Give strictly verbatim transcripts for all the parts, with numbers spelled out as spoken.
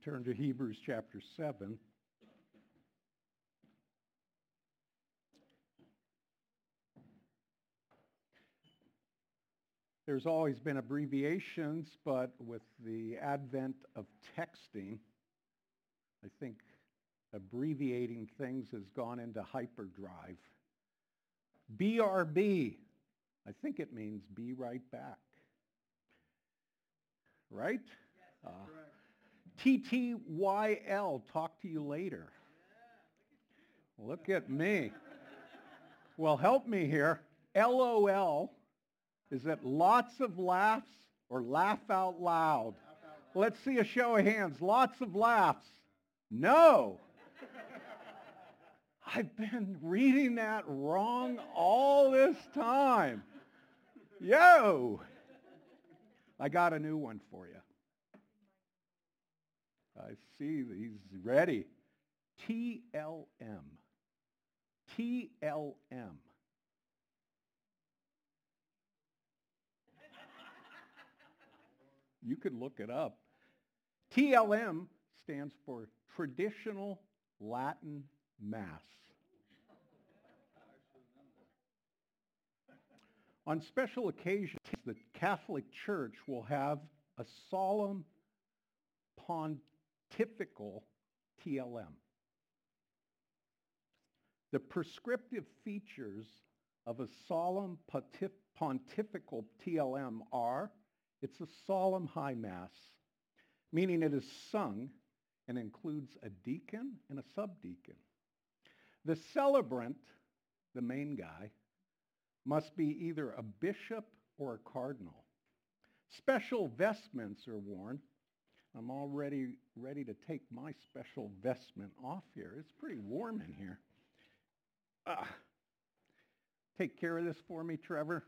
Turn to Hebrews chapter seven. There's always been abbreviations, but with the advent of texting, I think abbreviating things has gone into hyperdrive. B R B, I think it means be right back. Right? Yes, uh, correct. T T Y L, talk to you later. Yeah, look, at look at me. Well, help me here. L O L, is it lots of laughs or laugh out loud? laugh out loud. Let's see a show of hands. Lots of laughs. No. I've been reading that wrong all this time. Yo! I got a new one for you. I see he's ready. T L M. T L M. You could look it up. T L M stands for Traditional Latin Mass. On special occasions, the Catholic Church will have a solemn pontifical T L M. The prescriptive features of a solemn pontif- pontifical T L M are, it's a solemn high mass, meaning it is sung and includes a deacon and a subdeacon. The celebrant, the main guy, must be either a bishop or a cardinal. Special vestments are worn. I'm already ready to take my special vestment off here. It's pretty warm in here. Uh, take care of this for me, Trevor.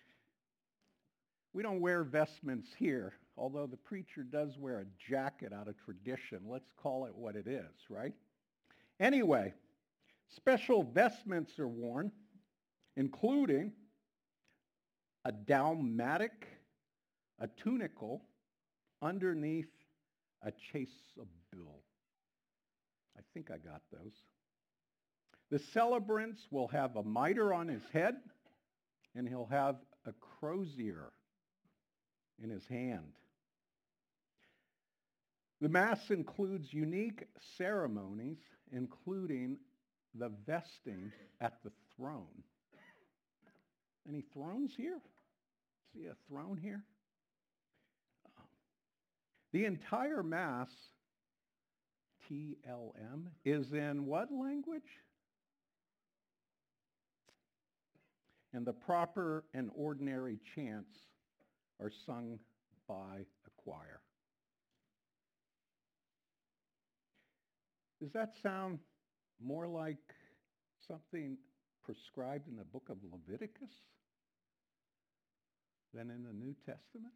We don't wear vestments here, although the preacher does wear a jacket out of tradition. Let's call it what it is, right? Anyway, special vestments are worn, including a dalmatic, a tunicle, underneath a chasuble. I think I got those. The celebrants will have a mitre on his head, and he'll have a crozier in his hand. The Mass includes unique ceremonies, including the vesting at the throne. Any thrones here? See a throne here? The entire Mass, T L M, is in what language? And the proper and ordinary chants are sung by a choir. Does that sound more like something prescribed in the book of Leviticus than in the New Testament?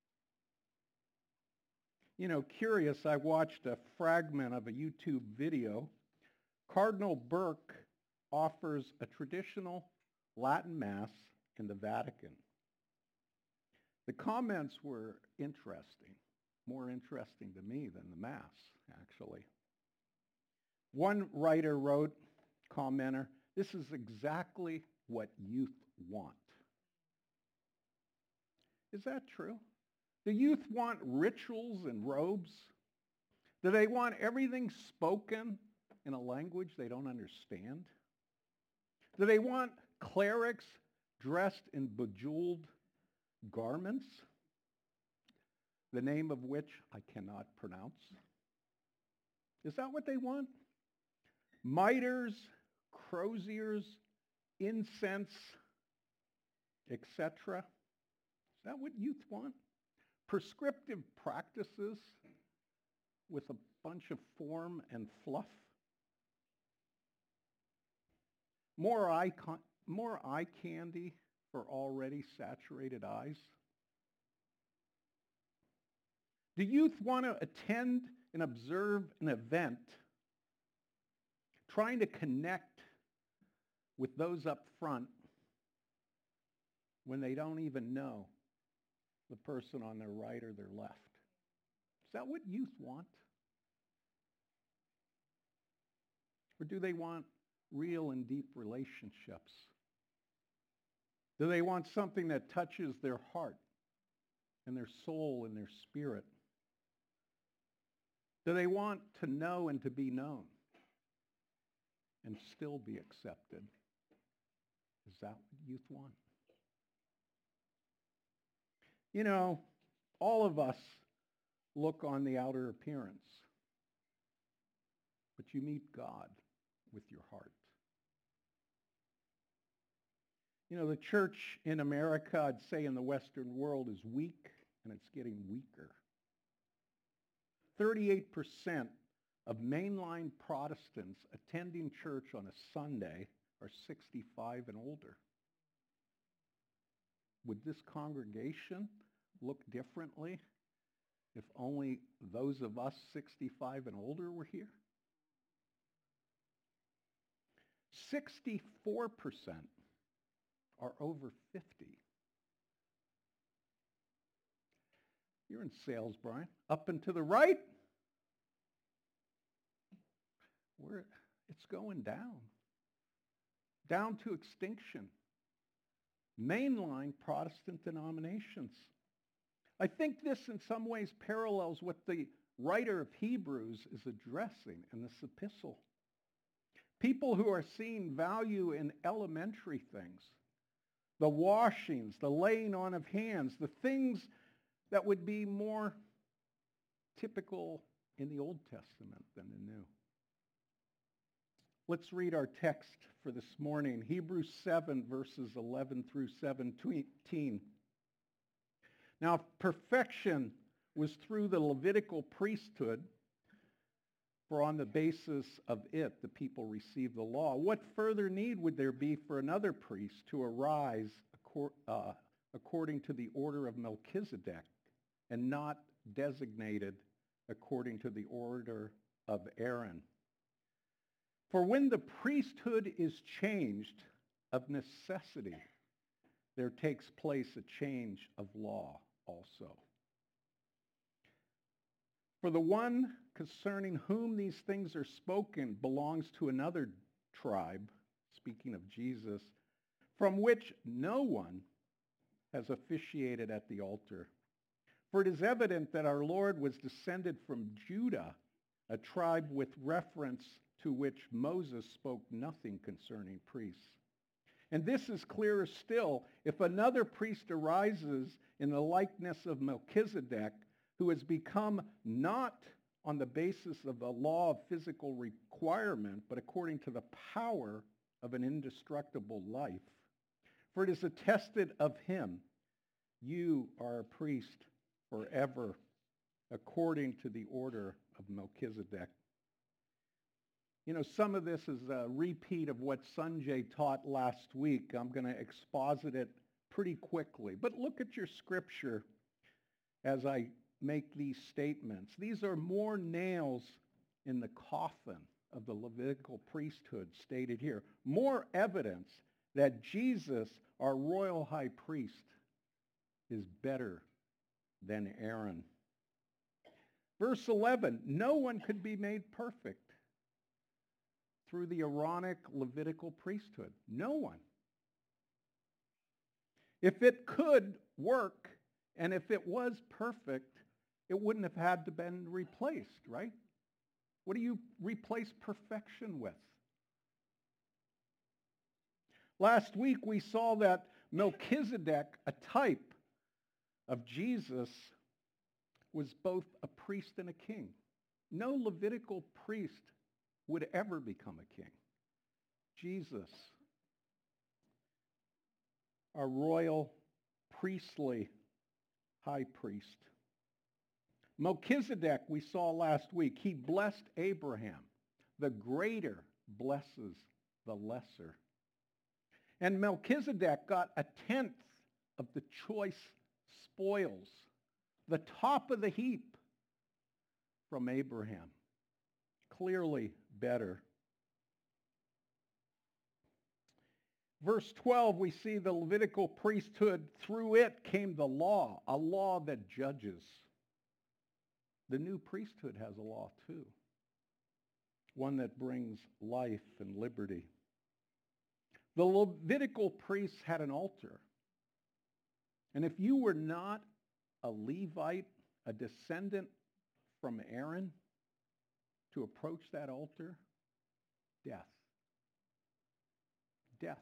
You know, curious, I watched a fragment of a YouTube video. Cardinal Burke offers a traditional Latin Mass in the Vatican. The comments were interesting, more interesting to me than the Mass, actually. One writer wrote, commenter, this is exactly what youth want. Is that true? Do youth want rituals and robes? Do they want everything spoken in a language they don't understand? Do they want clerics dressed in bejeweled garments, the name of which I cannot pronounce? Is that what they want? Mitres, croziers, incense, et cetera. Is that what youth want? Prescriptive practices with a bunch of form and fluff? More eye, con- more eye candy for already saturated eyes? Do youth want to attend and observe an event trying to connect with those up front when they don't even know the person on their right or their left? Is that what youth want? Or do they want real and deep relationships? Do they want something that touches their heart and their soul and their spirit? Do they want to know and to be known and still be accepted? Is that what youth want? You know, all of us look on the outer appearance, but you meet God with your heart. You know, the church in America, I'd say in the Western world, is weak, and it's getting weaker. thirty-eight percent of mainline Protestants attending church on a Sunday are sixty-five and older. Would this congregation look differently if only those of us sixty-five and older were here? sixty-four percent are over fifty. You're in sales, Brian. Up and to the right, We're, it's going down. Down to extinction. Mainline Protestant denominations. I think this in some ways parallels what the writer of Hebrews is addressing in this epistle. People who are seeing value in elementary things, the washings, the laying on of hands, the things that would be more typical in the Old Testament than the New. Let's read our text for this morning, Hebrews seven, verses eleven through seventeen. Now, if perfection was through the Levitical priesthood, for on the basis of it the people received the law, what further need would there be for another priest to arise uh, according to the order of Melchizedek, and not designated according to the order of Aaron? For when the priesthood is changed, of necessity, there takes place a change of law also. For the one concerning whom these things are spoken belongs to another tribe, speaking of Jesus, from which no one has officiated at the altar. For it is evident that our Lord was descended from Judah, a tribe with reference to which Moses spoke nothing concerning priests. And this is clearer still if another priest arises in the likeness of Melchizedek, who has become not on the basis of the law of physical requirement, but according to the power of an indestructible life. For it is attested of him, you are a priest forever, according to the order of Melchizedek. You know, some of this is a repeat of what Sanjay taught last week. I'm going to exposit it pretty quickly. But look at your scripture as I make these statements. These are more nails in the coffin of the Levitical priesthood stated here. More evidence that Jesus, our royal high priest, is better than Aaron. Verse eleven, no one could be made perfect through the Aaronic Levitical priesthood. No one. If it could work, and if it was perfect, it wouldn't have had to been replaced, right? What do you replace perfection with? Last week we saw that Melchizedek, a type of Jesus, was both a priest and a king. No Levitical priest would ever become a king. Jesus, our royal priestly high priest. Melchizedek, we saw last week, he blessed Abraham. The greater blesses the lesser. And Melchizedek got a tenth of the choice spoils, the top of the heap from Abraham. Clearly better. Verse twelve, we see the Levitical priesthood. Through it came the law, a law that judges. The new priesthood has a law too. one that brings life and liberty. The Levitical priests had an altar. And if you were not a Levite, a descendant from Aaron, to approach that altar, death. Death.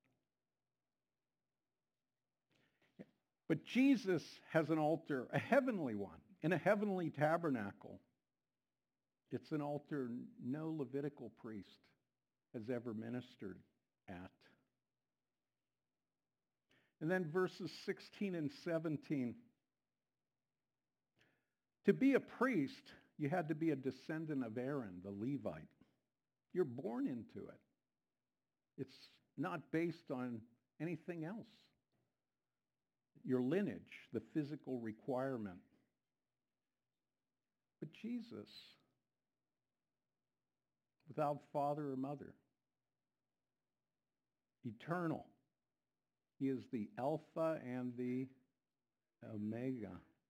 But Jesus has an altar, a heavenly one, in a heavenly tabernacle. It's an altar no Levitical priest has ever ministered at. And then verses sixteen and seventeen. To be a priest, you had to be a descendant of Aaron, the Levite. You're born into it. It's not based on anything else. Your lineage, the physical requirement. But Jesus, without father or mother, eternal. He is the Alpha and the Omega.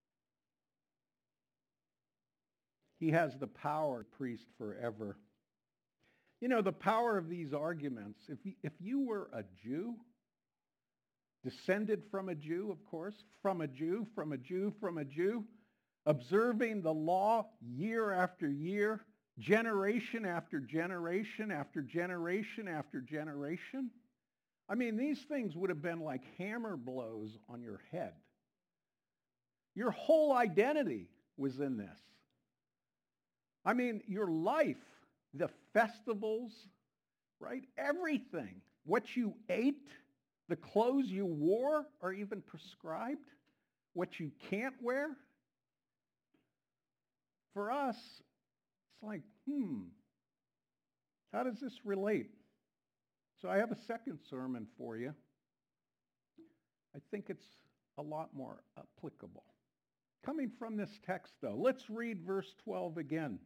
He has the power of priest forever. You know, the power of these arguments, if you, if you were a Jew, descended from a Jew, of course, from a Jew, from a Jew, from a Jew, observing the law year after year, generation after generation after generation after generation, I mean, these things would have been like hammer blows on your head. Your whole identity was in this. I mean, your life, the festivals, right? Everything. What you ate, the clothes you wore are even prescribed. What you can't wear. For us, it's like, hmm, how does this relate? So I have a second sermon for you. I think it's a lot more applicable. Coming from this text, though, let's read verse twelve again.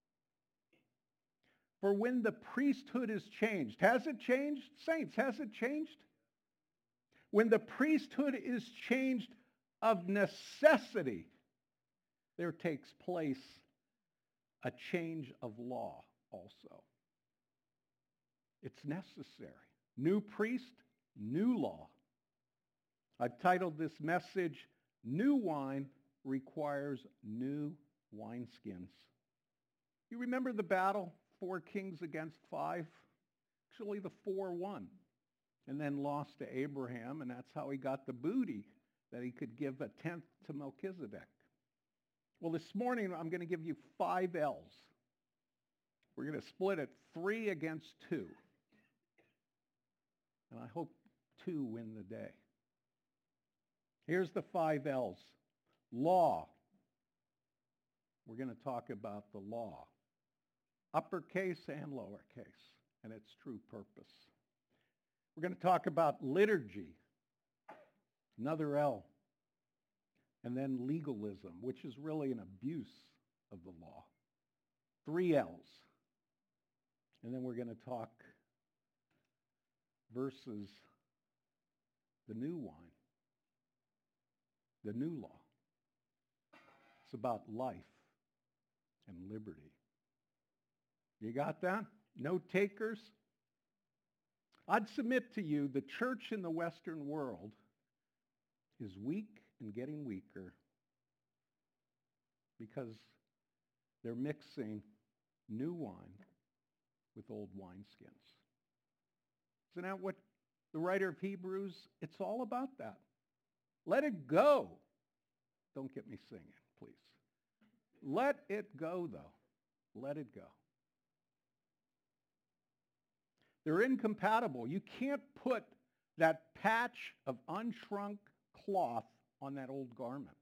For when the priesthood is changed, has it changed? Saints, has it changed? When the priesthood is changed of necessity, there takes place a change of law also. It's necessary. New priest, new law. I've titled this message, New Wine Requires New Wineskins. You remember the battle, four kings against five? Actually, the four won and then lost to Abraham, and that's how he got the booty that he could give a tenth to Melchizedek. Well, this morning, I'm going to give you five L's. We're going to split it three against two. And I hope two win the day. Here's the five L's. Law. We're going to talk about the law. Uppercase and lowercase, and its true purpose. We're going to talk about liturgy. Another L. And then legalism, which is really an abuse of the law. Three L's. And then we're going to talk versus the new wine, the new law. It's about life and liberty. You got that? No takers? I'd submit to you the church in the Western world is weak and getting weaker because they're mixing new wine with old wineskins. Isn't that what the writer of Hebrews, it's all about that. Let it go. Don't get me singing, please. Let it go, though. Let it go. They're incompatible. You can't put that patch of unshrunk cloth on that old garment.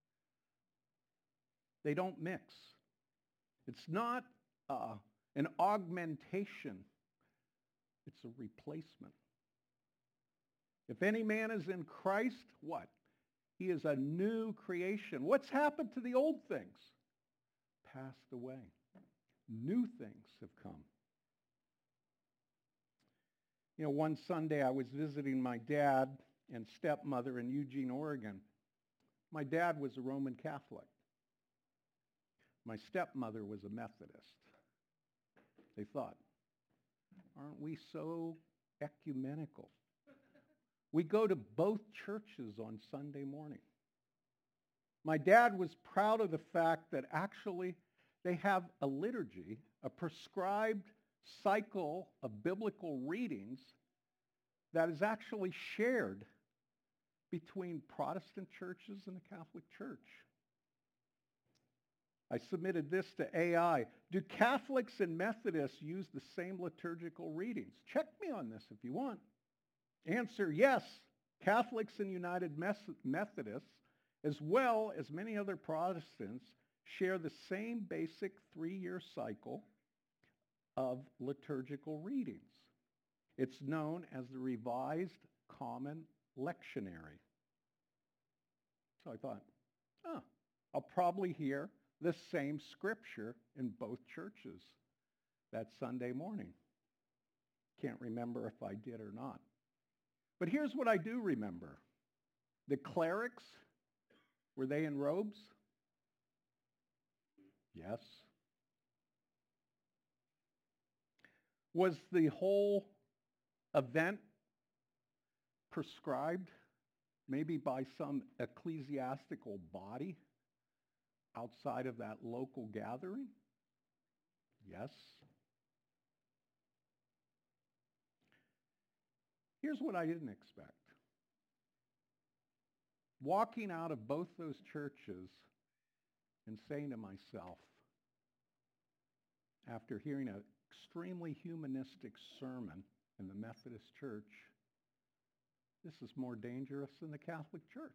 They don't mix. It's not uh, an augmentation. It's a replacement. If any man is in Christ, what? He is a new creation. What's happened to the old things? Passed away. New things have come. You know, one Sunday I was visiting my dad and stepmother in Eugene, Oregon. My dad was a Roman Catholic. My stepmother was a Methodist. they thought. Aren't we so ecumenical? We go to both churches on Sunday morning. My dad was proud of the fact that actually they have a liturgy, a prescribed cycle of biblical readings that is actually shared between Protestant churches and the Catholic Church. I submitted this to A I. Do Catholics and Methodists use the same liturgical readings? Check me on this if you want. Answer, yes. Catholics and United Methodists, as well as many other Protestants, share the same basic three-year cycle of liturgical readings. It's known as the Revised Common Lectionary. So I thought, oh, I'll probably hear the same scripture in both churches that Sunday morning. Can't remember if I did or not. But here's what I do remember. The clerics, were they in robes? Yes. Was the whole event prescribed maybe by some ecclesiastical body outside of that local gathering? Yes. Here's what I didn't expect. Walking out of both those churches and saying to myself, after hearing an extremely humanistic sermon in the Methodist Church, this is more dangerous than the Catholic Church.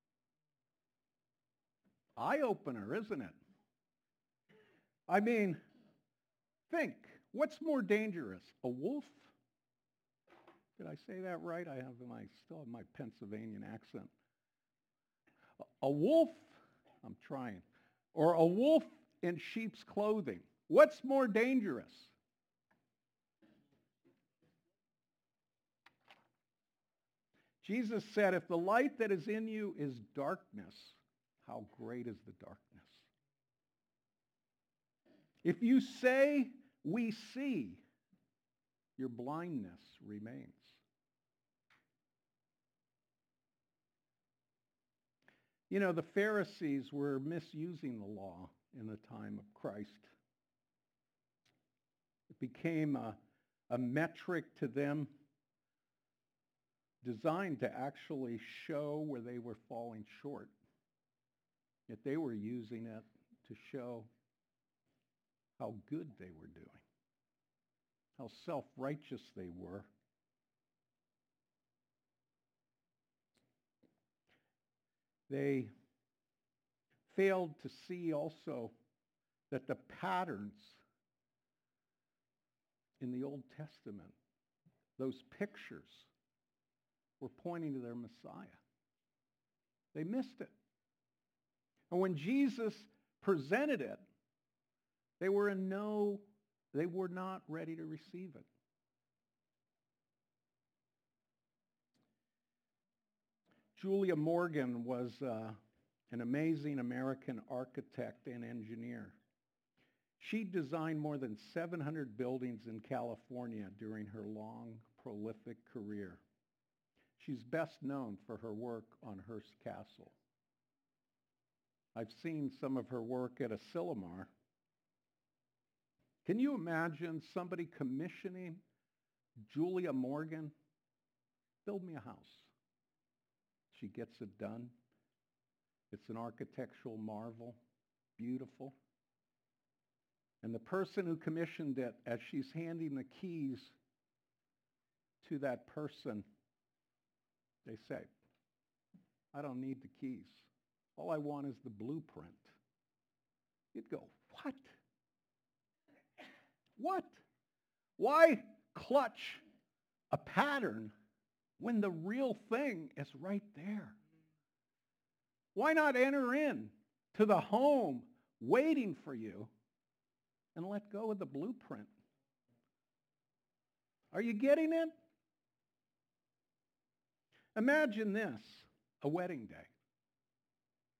Eye-opener, isn't it? I mean, think, what's more dangerous, a wolf? Did I say that right? I have my, still have my Pennsylvanian accent. A wolf, I'm trying, or a wolf in sheep's clothing. What's more dangerous? Jesus said, if the light that is in you is darkness, how great is the darkness? If you say, we see, your blindness remains. You know, the Pharisees were misusing the law in the time of Christ. It became a, a metric to them designed to actually show where they were falling short. Yet they were using it to show how good they were doing, how self-righteous they were. They failed to see also that the patterns in the Old Testament, those pictures, were pointing to their Messiah. They missed it. And when Jesus presented it, they were in no, they were not ready to receive it. Julia Morgan was uh, an amazing American architect and engineer. She designed more than seven hundred buildings in California during her long, prolific career. She's best known for her work on Hearst Castle. I've seen some of her work at Asilomar. Can you imagine somebody commissioning Julia Morgan? Build me a house. She gets it done. It's an architectural marvel, beautiful. And the person who commissioned it, as she's handing the keys to that person, they say, I don't need the keys. All I want is the blueprint. You'd go, what? What? Why clutch a pattern when the real thing is right there? Why not enter in to the home waiting for you and let go of the blueprint? Are you getting it? Imagine this, a wedding day.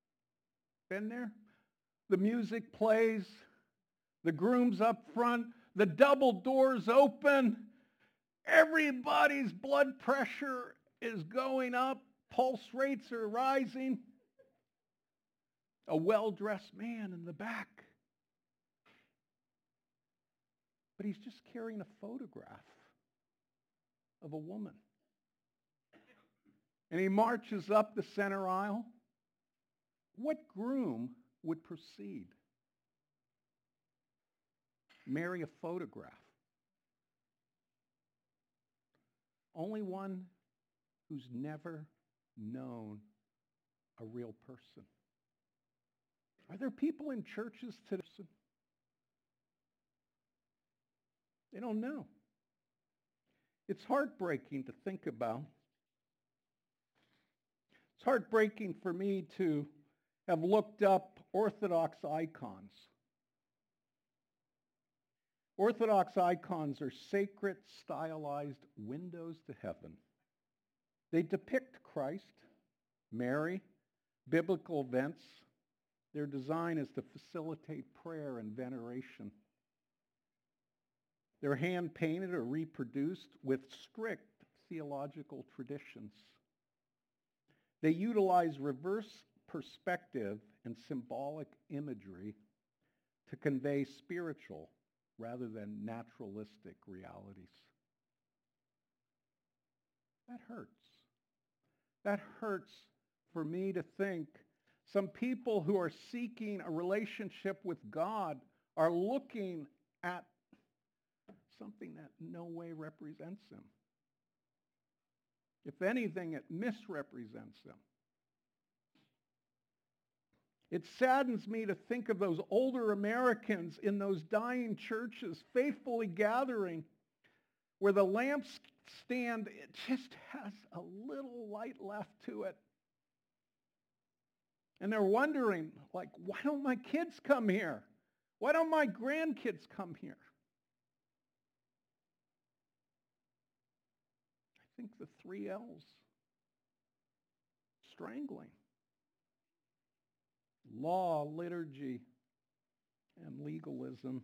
Been there? The music plays, the groom's up front, The double doors open. Everybody's blood pressure is going up. Pulse rates are rising. A well-dressed man in the back. But he's just carrying a photograph of a woman. And he marches up the center aisle. What groom would proceed? Marry a photograph. Only one who's never known a real person. Are there people in churches today? They don't know. It's heartbreaking to think about. It's heartbreaking for me to have looked up Orthodox icons. Orthodox icons are sacred, stylized windows to heaven. They depict Christ, Mary, biblical events. Their design is to facilitate prayer and veneration. They're hand-painted or reproduced with strict theological traditions. They utilize reverse perspective and symbolic imagery to convey spiritual rather than naturalistic realities. That hurts. That hurts for me to think some people who are seeking a relationship with God are looking at something that in no way represents him. If anything, it misrepresents him. It saddens me to think of those older Americans in those dying churches faithfully gathering where the lampstand it just has a little light left to it. And they're wondering, like, why don't my kids come here? Why don't my grandkids come here? I think the three L's. Strangling. Law, liturgy, and legalism.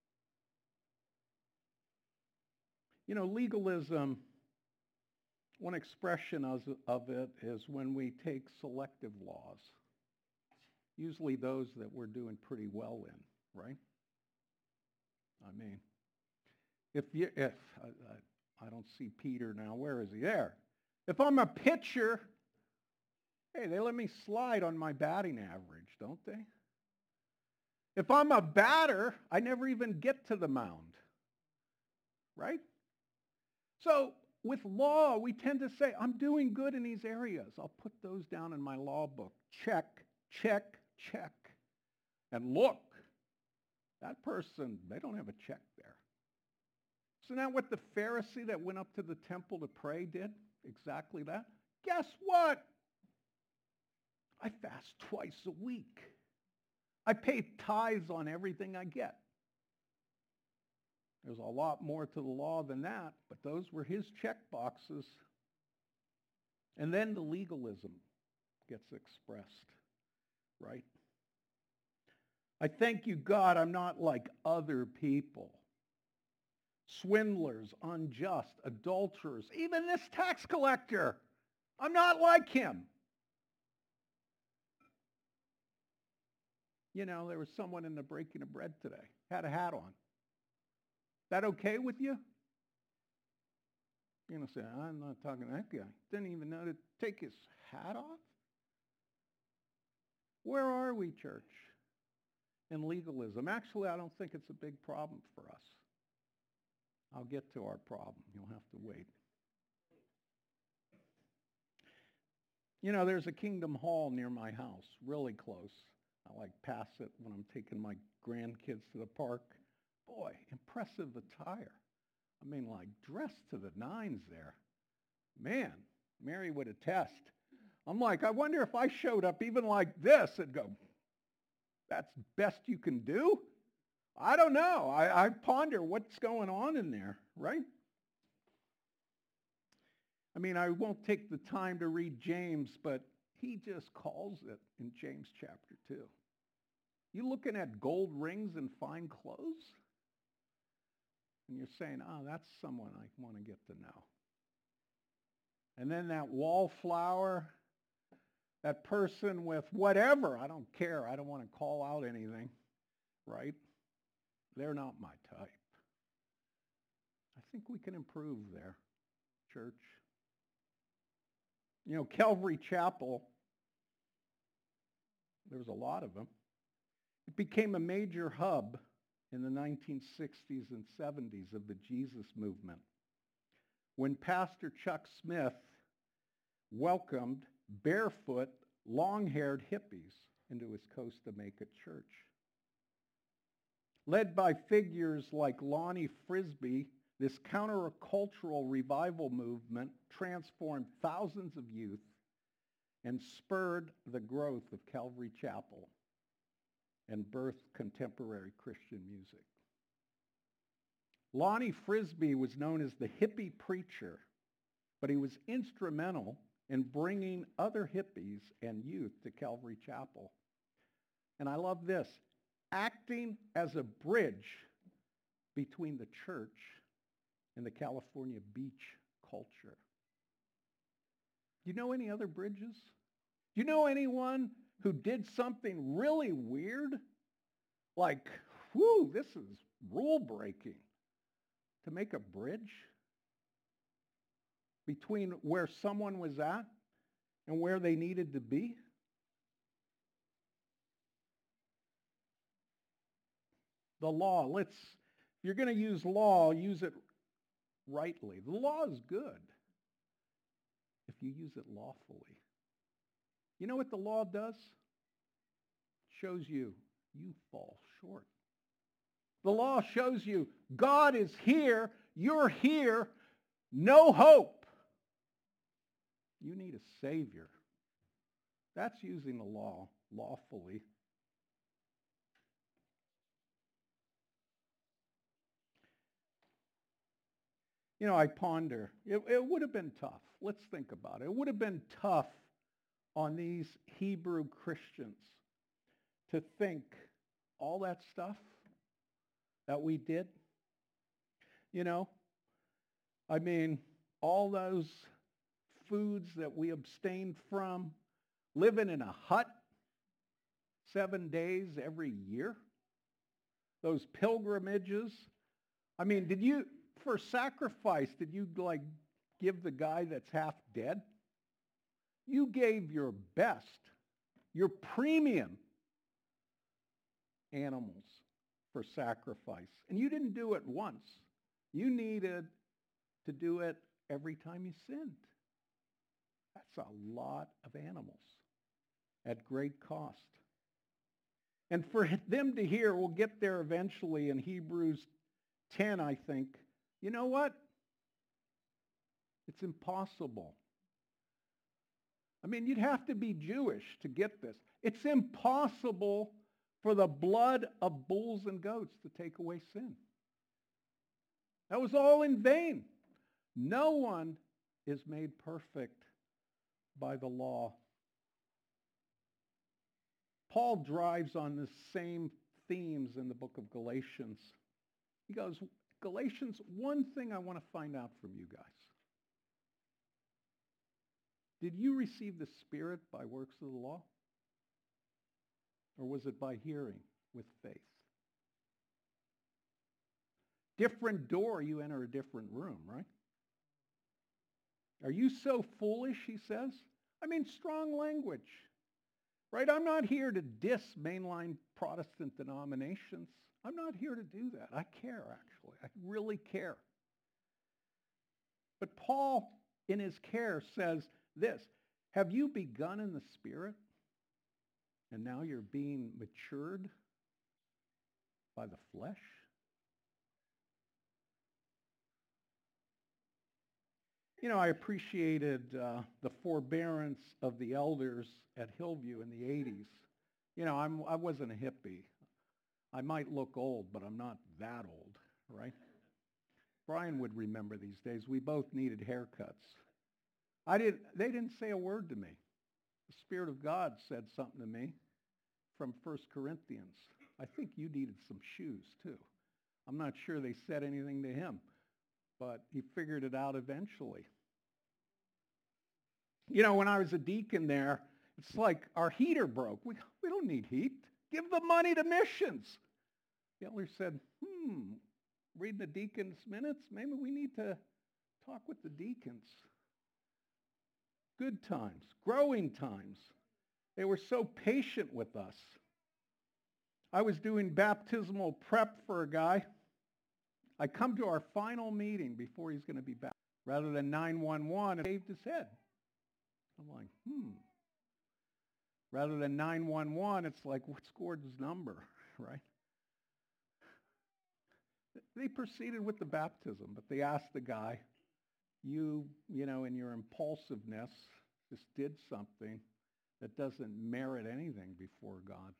You know, legalism, one expression of it is when we take selective laws. Usually those that we're doing pretty well in, right? I mean, if you, if, I, I, I don't see Peter now, where is he? There. If I'm a pitcher, hey, they let me slide on my batting average, don't they? If I'm a batter, I never even get to the mound, right? So with law, we tend to say, I'm doing good in these areas. I'll put those down in my law book. Check, check, check. And look, that person, they don't have a check there. Isn't that what the Pharisee that went up to the temple to pray did? Exactly that. Guess what? I fast twice a week. I pay tithes on everything I get. There's a lot more to the law than that, but those were his check boxes. And then the legalism gets expressed, right? I thank you, God, I'm not like other people. Swindlers, unjust, adulterers, even this tax collector. I'm not like him. You know, there was someone in the breaking of bread today, had a hat on. That okay with you? You're going to say, I'm not talking to that guy. Didn't even know to take his hat off? Where are we, church, in legalism? Actually, I don't think it's a big problem for us. I'll get to our problem. You'll have to wait. You know, there's a Kingdom Hall near my house, really close. I like pass it when I'm taking my grandkids to the park. Boy, impressive attire. I mean, like dressed to the nines there. Man, Mary would attest. I'm like, I wonder if I showed up even like this and go, that's best you can do? I don't know. I, I ponder what's going on in there, right? I mean, I won't take the time to read James, but he just calls it in James chapter two. You looking at gold rings and fine clothes? And you're saying, oh, that's someone I want to get to know. And then that wallflower, that person with whatever, I don't care. I don't want to call out anything, right? They're not my type. I think we can improve there, church. You know, Calvary Chapel, there was a lot of them. It became a major hub in the nineteen sixties and seventies of the Jesus movement, when Pastor Chuck Smith welcomed barefoot, long-haired hippies into his Costa Mesa church. Led by figures like Lonnie Frisbee, this countercultural revival movement transformed thousands of youth and spurred the growth of Calvary Chapel and birthed contemporary Christian music. Lonnie Frisbee was known as the hippie preacher, but he was instrumental in bringing other hippies and youth to Calvary Chapel. And I love this, acting as a bridge between the church and the California beach culture. Do you know any other bridges? Do you know anyone who did something really weird? Like, whew, this is rule breaking. To make a bridge between where someone was at and where they needed to be? The law, let's, if you're going to use law, use it rightly. The law is good if you use it lawfully. You know what the law does? It shows you, you fall short. The law shows you, God is here, you're here, no hope. You need a Savior. That's using the law lawfully. You know, I ponder, it, it would have been tough. Let's think about it. It would have been tough on these Hebrew Christians to think all that stuff that we did. You know, I mean, all those foods that we abstained from, living in a hut seven days every year, those pilgrimages. I mean, did you... For sacrifice, did you like give the guy that's half dead? You gave your best, your premium animals for sacrifice. And you didn't do it once. You needed to do it every time you sinned. That's a lot of animals at great cost. And for them to hear, we'll get there eventually in Hebrews ten, I think, you know what? It's impossible. I mean, you'd have to be Jewish to get this. It's impossible for the blood of bulls and goats to take away sin. That was all in vain. No one is made perfect by the law. Paul drives on the same themes in the book of Galatians. He goes, Galatians, one thing I want to find out from you guys. Did you receive the Spirit by works of the law? Or was it by hearing with faith? Different door, you enter a different room, right? Are you so foolish, he says? I mean, strong language, right? I'm not here to diss mainline Protestant denominations. I'm not here to do that. I care, actually. I really care. But Paul, in his care, says this, have you begun in the Spirit, and now you're being matured by the flesh? You know, I appreciated uh, the forbearance of the elders at Hillview in the eighties. You know, I'm, I wasn't a hippie. I might look old, but I'm not that old, right? Brian would remember these days. We both needed haircuts. I didn't, they didn't say a word to me. The Spirit of God said something to me from First Corinthians. I think you needed some shoes too. I'm not sure they said anything to him, but he figured it out eventually. You know, when I was a deacon there, it's like our heater broke. We, we don't need heat. Give the money to missions. The elder said, hmm, reading the deacon's minutes, maybe we need to talk with the deacons. Good times, growing times. They were so patient with us. I was doing baptismal prep for a guy. I come to our final meeting before he's going to be baptized. Rather than nine one one, it shaved his head. I'm like, hmm. Rather than nine one one, it's like, what's Gordon's number, right? They proceeded with the baptism, but they asked the guy, you, you know, in your impulsiveness, just did something that doesn't merit anything before God.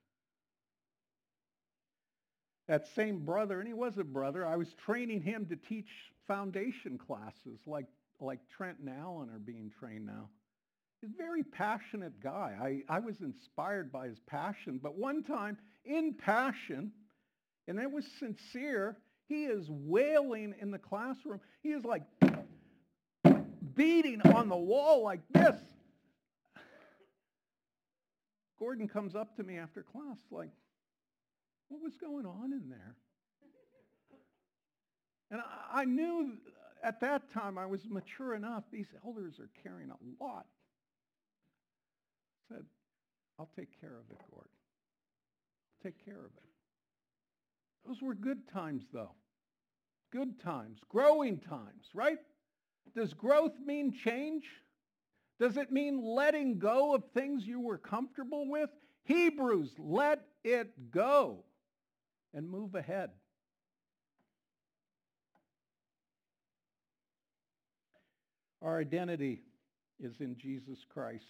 That same brother, and he was a brother, I was training him to teach foundation classes like, like Trent and Alan are being trained now. He's a very passionate guy. I, I was inspired by his passion. But one time, in passion, and it was sincere, he is wailing in the classroom. He is like beating on the wall like this. Gordon comes up to me after class like, what was going on in there? And I, I knew at that time I was mature enough. These elders are carrying a lot. I said, I'll take care of it, Gordon. I'll take care of it. Those were good times, though. Good times, growing times, right? Does growth mean change? Does it mean letting go of things you were comfortable with? Hebrews, let it go and move ahead. Our identity is in Jesus Christ.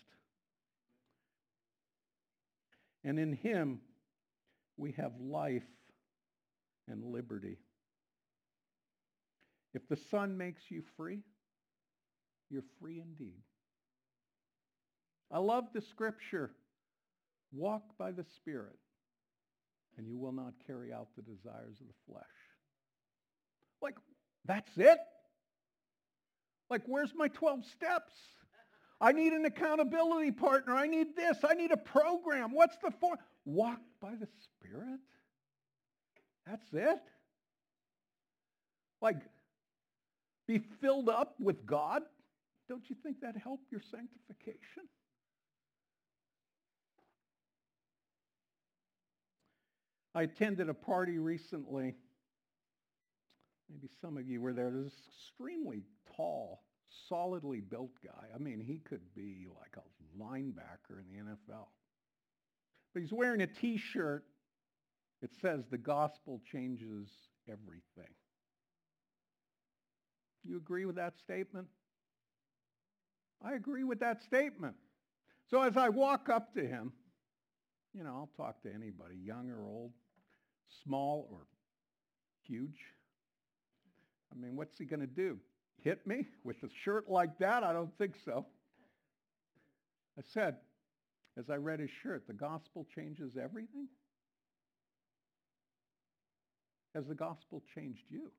And in him, we have life and liberty. If the Son makes you free, you're free indeed. I love the scripture, walk by the Spirit, and you will not carry out the desires of the flesh. Like, that's it? Like, where's my twelve steps? I need an accountability partner. I need this. I need a program. What's the form? Walk by the Spirit? That's it? Like, be filled up with God? Don't you think that helped your sanctification? I attended a party recently. Maybe some of you were there. There's this extremely tall, solidly built guy. I mean, he could be like a linebacker in the N F L. But he's wearing a T-shirt. It says, the gospel changes everything. You agree with that statement? I agree with that statement. So as I walk up to him, you know, I'll talk to anybody, young or old, small or huge. I mean, what's he going to do? Hit me with a shirt like that? I don't think so. I said, as I read his shirt, the gospel changes everything? Has the gospel changed you?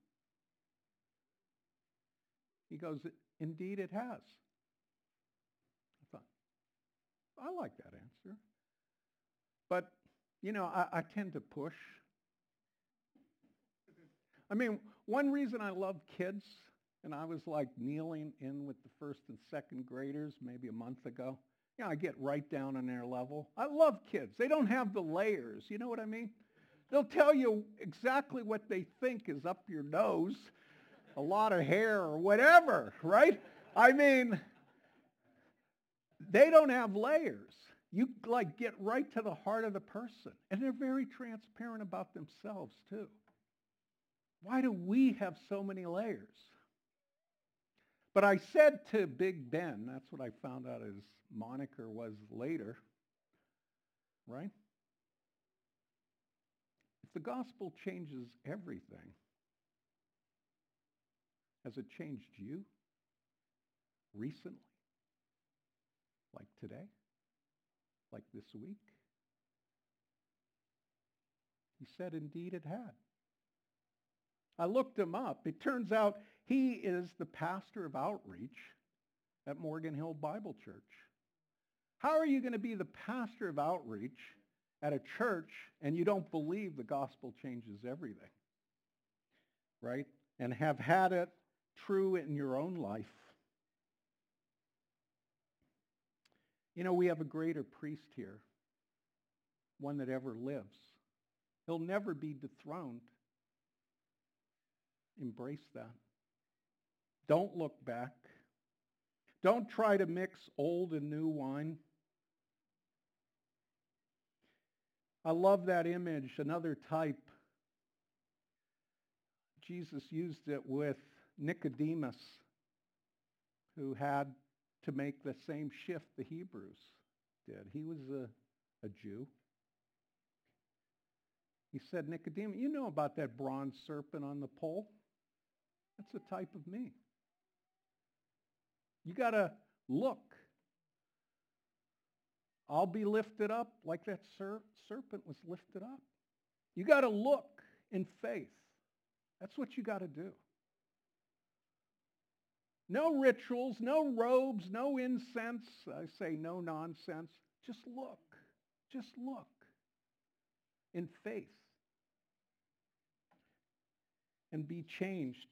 He goes, indeed it has. I thought, I like that answer. But, you know, I, I tend to push. I mean, one reason I love kids, and I was like kneeling in with the first and second graders maybe a month ago. You know, I get right down on their level. I love kids. They don't have the layers. You know what I mean? They'll tell you exactly what they think is up your nose, a lot of hair or whatever, right? I mean, they don't have layers. You like get right to the heart of the person. And they're very transparent about themselves too. Why do we have so many layers? But I said to Big Ben, that's what I found out his moniker was later, right? If the gospel changes everything, has it changed you recently? Like today? Like this week? He said, indeed it had. I looked him up. It turns out he is the pastor of outreach at Morgan Hill Bible Church. How are you going to be the pastor of outreach at a church and you don't believe the gospel changes everything? Right? And have had it true in your own life. You know, we have a greater priest here, one that ever lives. He'll never be dethroned. Embrace that. Don't look back. Don't try to mix old and new wine. I love that image, another type. Jesus used it with Nicodemus, who had to make the same shift the Hebrews did. He was a, a Jew. He said, Nicodemus, you know about that bronze serpent on the pole? That's a type of me. You got to look. I'll be lifted up like that ser- serpent was lifted up. You got to look in faith. That's what you got to do. No rituals, no robes, no incense. I say no nonsense. Just look. Just look in faith and be changed.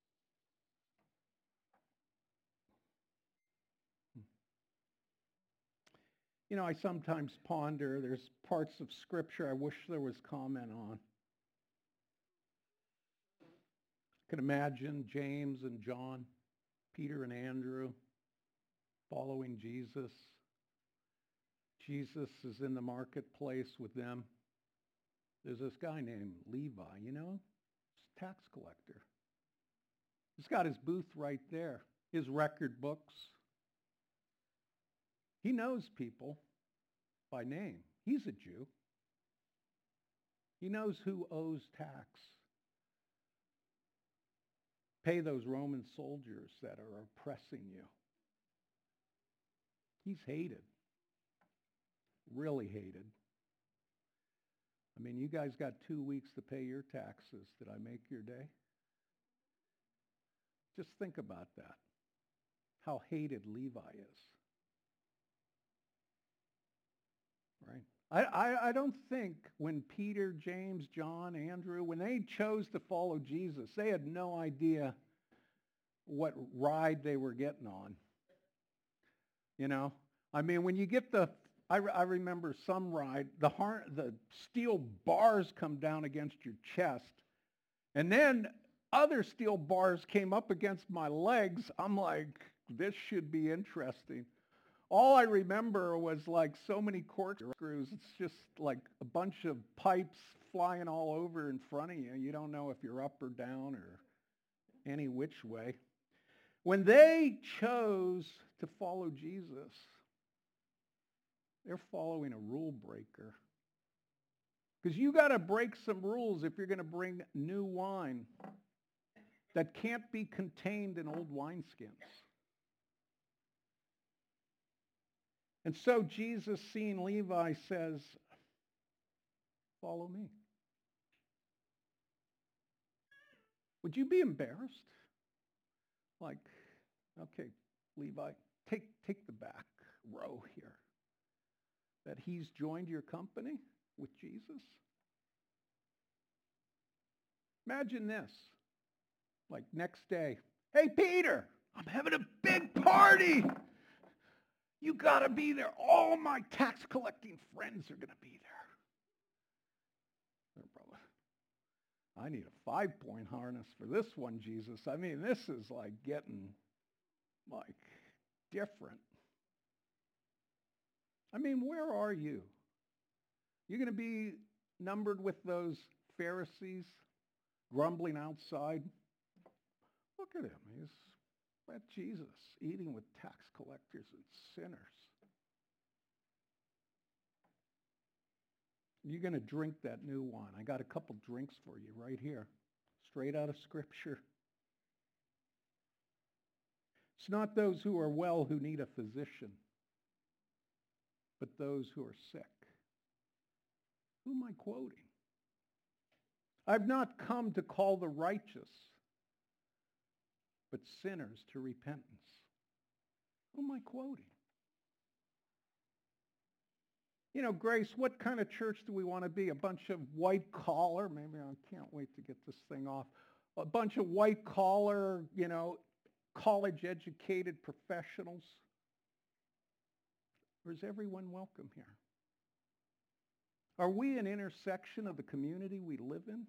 You know, I sometimes ponder, there's parts of Scripture I wish there was comment on. I can imagine James and John, Peter and Andrew following Jesus. Jesus is in the marketplace with them. There's this guy named Levi, you know, he's a tax collector. He's got his booth right there, his record books. He knows people by name. He's a Jew. He knows who owes tax. Pay those Roman soldiers that are oppressing you. He's hated. Really hated. I mean, you guys got two weeks to pay your taxes. Did I make your day? Just think about that. How hated Levi is. Right? I, I, I don't think when Peter, James, John, Andrew, when they chose to follow Jesus, they had no idea what ride they were getting on. You know? I mean, when you get the, I, I remember some ride, the, har- the steel bars come down against your chest, and then other steel bars came up against my legs. I'm like, this should be interesting. All I remember was like so many corkscrews. It's just like a bunch of pipes flying all over in front of you. You don't know if you're up or down or any which way. When they chose to follow Jesus, they're following a rule breaker. Because you got to break some rules if you're going to bring new wine that can't be contained in old wineskins. And so Jesus, seeing Levi, says, follow me. Would you be embarrassed? Like, okay, Levi, take, take the back row here. That he's joined your company with Jesus? Imagine this. Like next day, hey, Peter, I'm having a big party. You got to be there. All my tax collecting friends are going to be there. Brother, I need a five-point harness for this one, Jesus. I mean, this is like getting like different. I mean, where are you? You're going to be numbered with those Pharisees grumbling outside? Look at him. He's at Jesus, eating with tax collectors and sinners. You're going to drink that new wine. I got a couple drinks for you right here, straight out of Scripture. It's not those who are well who need a physician, but those who are sick. Who am I quoting? I've not come to call the righteous, but sinners to repentance. Who am I quoting? You know, Grace, what kind of church do we want to be? A bunch of white collar, maybe I can't wait to get this thing off. A bunch of white collar, you know, college educated professionals? Or is everyone welcome here? Are we an intersection of the community we live in?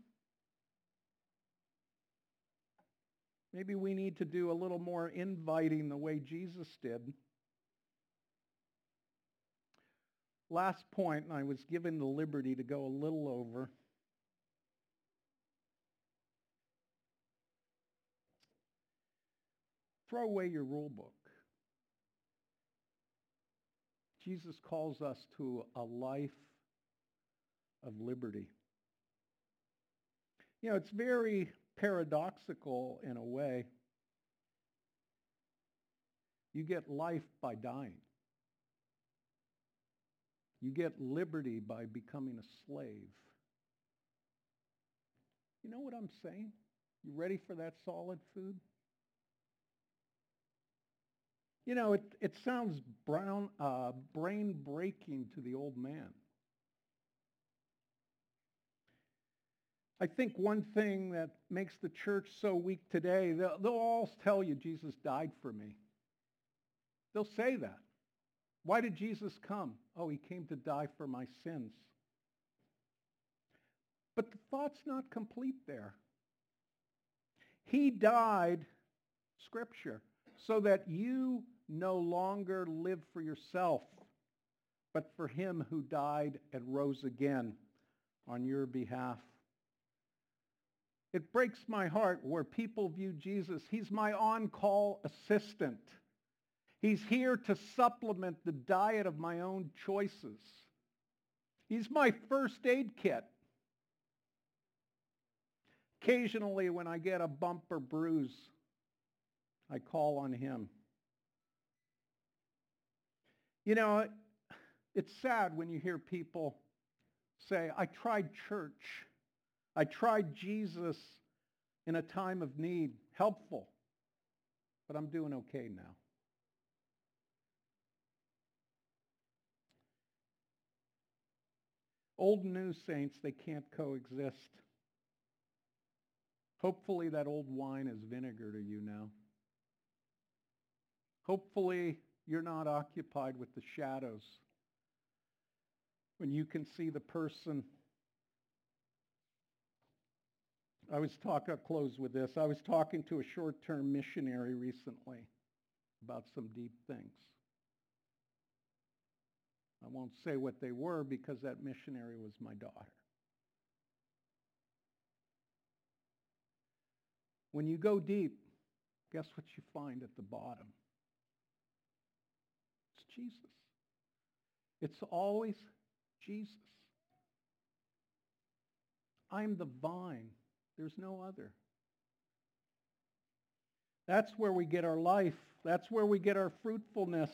Maybe we need to do a little more inviting the way Jesus did. Last point, and I was given the liberty to go a little over. Throw away your rule book. Jesus calls us to a life of liberty. You know, it's very paradoxical in a way. You get life by dying. You get liberty by becoming a slave. You know what I'm saying? You ready for that solid food? You know, it, it sounds brown, uh, brain-breaking to the old man. I think one thing that makes the church so weak today, they'll, they'll all tell you Jesus died for me. They'll say that. Why did Jesus come? Oh, he came to die for my sins. But the thought's not complete there. He died, Scripture, so that you no longer live for yourself, but for him who died and rose again on your behalf. It breaks my heart where people view Jesus. He's my on-call assistant. He's here to supplement the diet of my own choices. He's my first aid kit. Occasionally, when I get a bump or bruise, I call on him. You know, it, it's sad when you hear people say, I tried church. I tried Jesus in a time of need. Helpful. But I'm doing okay now. Old and new saints, they can't coexist. Hopefully that old wine is vinegar to you now. Hopefully you're not occupied with the shadows when you can see the person. I was talking, I'll close with this. I was talking to a short-term missionary recently about some deep things. I won't say what they were because that missionary was my daughter. When you go deep, guess what you find at the bottom? It's Jesus. It's always Jesus. I'm the vine. There's no other. That's where we get our life. That's where we get our fruitfulness.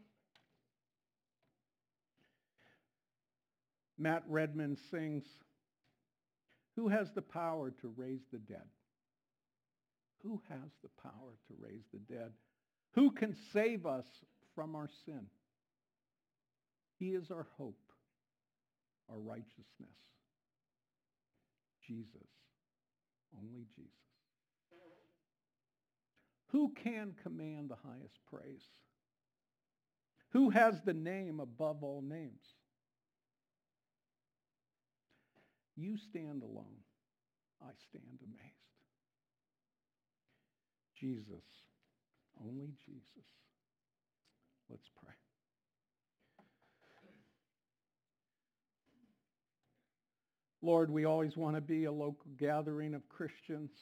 Matt Redman sings, who has the power to raise the dead? Who has the power to raise the dead? Who can save us from our sin? He is our hope, our righteousness. Jesus, only Jesus. Who can command the highest praise? Who has the name above all names? You stand alone. I stand amazed. Jesus, only Jesus. Let's pray. Lord, we always want to be a local gathering of Christians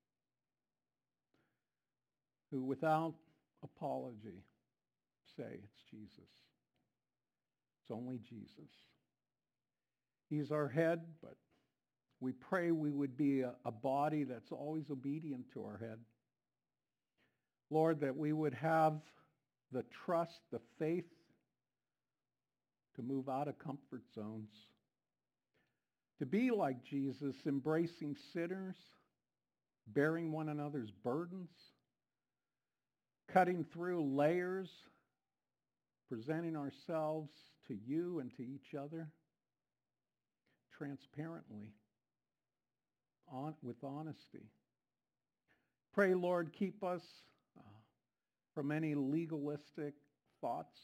who, without apology, say it's Jesus. It's only Jesus. He's our head, but we pray we would be a, a body that's always obedient to our head. Lord, that we would have the trust, the faith to move out of comfort zones, to be like Jesus, embracing sinners, bearing one another's burdens, cutting through layers, presenting ourselves to you and to each other transparently, on, with honesty. Pray, Lord, keep us uh, from any legalistic thoughts.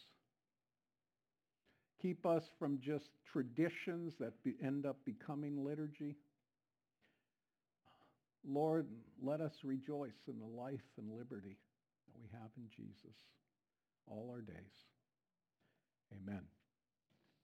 Keep us from just traditions that be, end up becoming liturgy. Lord, let us rejoice in the life and liberty that we have in Jesus all our days. Amen.